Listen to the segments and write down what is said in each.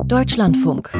Deutschlandfunk.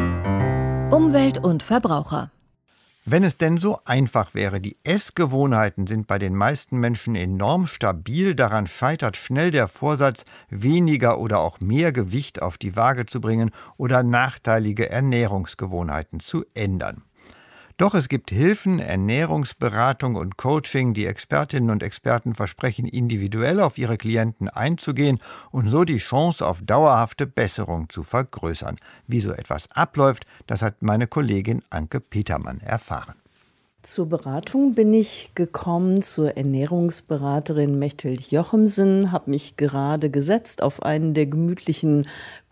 Umwelt und Verbraucher. Wenn es denn so einfach wäre, die Essgewohnheiten sind bei den meisten Menschen enorm stabil, daran scheitert schnell der Vorsatz, weniger oder auch mehr Gewicht auf die Waage zu bringen oder nachteilige Ernährungsgewohnheiten zu ändern. Doch es gibt Hilfen, Ernährungsberatung und Coaching. Die Expertinnen und Experten versprechen, individuell auf ihre Klienten einzugehen und so die Chance auf dauerhafte Besserung zu vergrößern. Wie so etwas abläuft, das hat meine Kollegin Anke Petermann erfahren. Zur Beratung bin ich gekommen zur Ernährungsberaterin Mechthild Jochemsen, habe mich gerade gesetzt auf einen der gemütlichen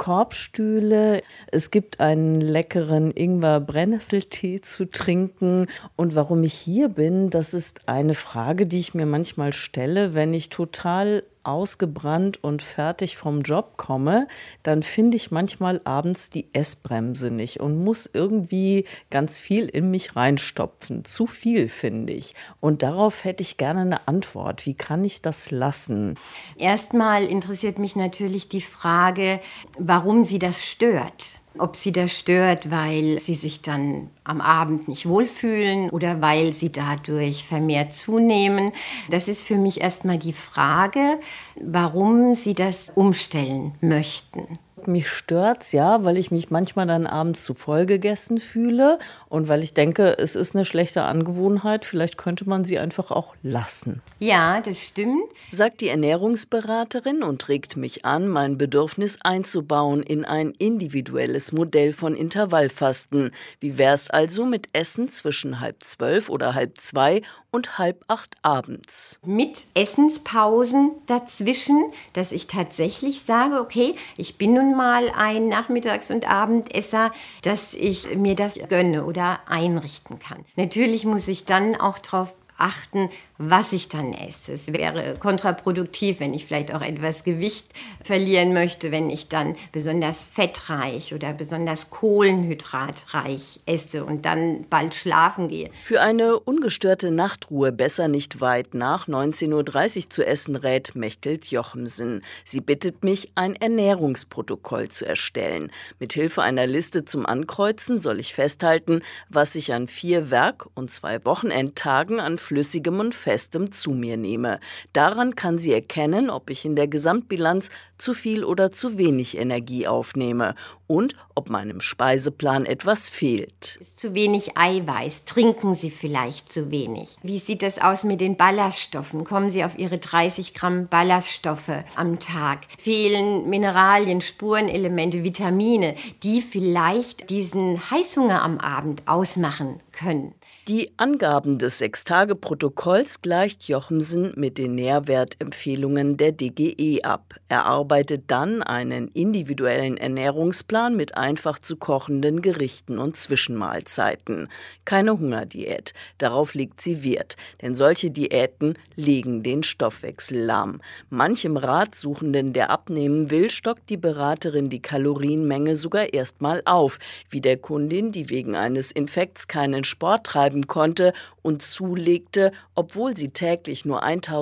Korbstühle. Es gibt einen leckeren Ingwer-Brennnesseltee zu trinken. Und warum ich hier bin, das ist eine Frage, die ich mir manchmal stelle, wenn ich total ausgebrannt und fertig vom Job komme, dann finde ich manchmal abends die Essbremse nicht und muss irgendwie ganz viel in mich reinstopfen. Zu viel, finde ich. Und darauf hätte ich gerne eine Antwort. Wie kann ich das lassen? Erstmal interessiert mich natürlich die Frage, warum Sie das stört. Ob Sie das stört, weil Sie sich dann am Abend nicht wohlfühlen oder weil Sie dadurch vermehrt zunehmen. Das ist für mich erstmal die Frage, warum Sie das umstellen möchten. Mich stört's ja, weil ich mich manchmal dann abends zu voll gegessen fühle und weil ich denke, es ist eine schlechte Angewohnheit. Vielleicht könnte man sie einfach auch lassen. Ja, das stimmt, sagt die Ernährungsberaterin und regt mich an, mein Bedürfnis einzubauen in ein individuelles Modell von Intervallfasten. Wie wär's also mit Essen zwischen 11:30 oder 11:30 und 7:30 abends? Mit Essenspausen dazwischen, dass ich tatsächlich sage, okay, ich bin nun mal ein Nachmittags- und Abendesser, dass ich mir das gönne oder einrichten kann. Natürlich muss ich dann auch darauf achten, was ich dann esse. Es wäre kontraproduktiv, wenn ich vielleicht auch etwas Gewicht verlieren möchte, wenn ich dann besonders fettreich oder besonders kohlenhydratreich esse und dann bald schlafen gehe. Für eine ungestörte Nachtruhe besser nicht weit nach 19:30 Uhr zu essen, rät Mechthild Jochemsen. Sie bittet mich, ein Ernährungsprotokoll zu erstellen. Mithilfe einer Liste zum Ankreuzen soll ich festhalten, was ich an 4 Werk- und 2 Wochenendtagen an flüssigem und Festem zu mir nehme. Daran kann sie erkennen, ob ich in der Gesamtbilanz zu viel oder zu wenig Energie aufnehme und ob meinem Speiseplan etwas fehlt. Ist zu wenig Eiweiß? Trinken Sie vielleicht zu wenig? Wie sieht es aus mit den Ballaststoffen? Kommen Sie auf Ihre 30 Gramm Ballaststoffe am Tag? Fehlen Mineralien, Spurenelemente, Vitamine, die vielleicht diesen Heißhunger am Abend ausmachen können? Die Angaben des 6-Tage-Protokolls gleicht Jochemsen mit den Nährwertempfehlungen der DGE ab. Er arbeitet dann einen individuellen Ernährungsplan mit einfach zu kochenden Gerichten und Zwischenmahlzeiten. Keine Hungerdiät. Darauf legt sie Wert, denn solche Diäten legen den Stoffwechsel lahm. Manchem Ratsuchenden, der abnehmen will, stockt die Beraterin die Kalorienmenge sogar erstmal auf, wie der Kundin, die wegen eines Infekts keinen Sport treiben konnte und zulegte, obwohl sie täglich nur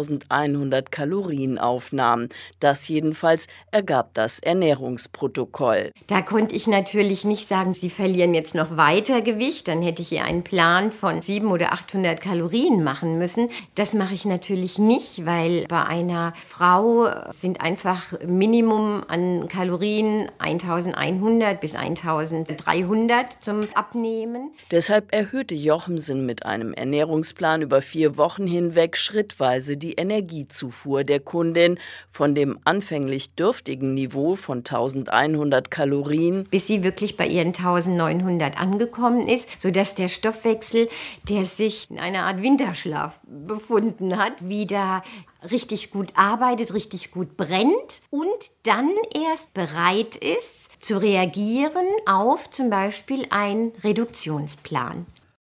1100 Kalorien aufnahm. Das jedenfalls ergab das Ernährungsprotokoll. Da konnte ich natürlich nicht sagen, Sie verlieren jetzt noch weiter Gewicht, dann hätte ich ihr einen Plan von 700 oder 800 Kalorien machen müssen. Das mache ich natürlich nicht, weil bei einer Frau sind einfach Minimum an Kalorien 1100 bis 1300 zum Abnehmen. Deshalb erhöhte Jochemsen mit einem Ernährungsplan über 4 Wochen hinweg schrittweise die Energiezufuhr der Kundin von dem anfänglich dürftigen Niveau von 1100 Kalorien, bis sie wirklich bei ihren 1900 angekommen ist, sodass der Stoffwechsel, der sich in einer Art Winterschlaf befunden hat, wieder richtig gut arbeitet, richtig gut brennt und dann erst bereit ist, zu reagieren auf zum Beispiel einen Reduktionsplan.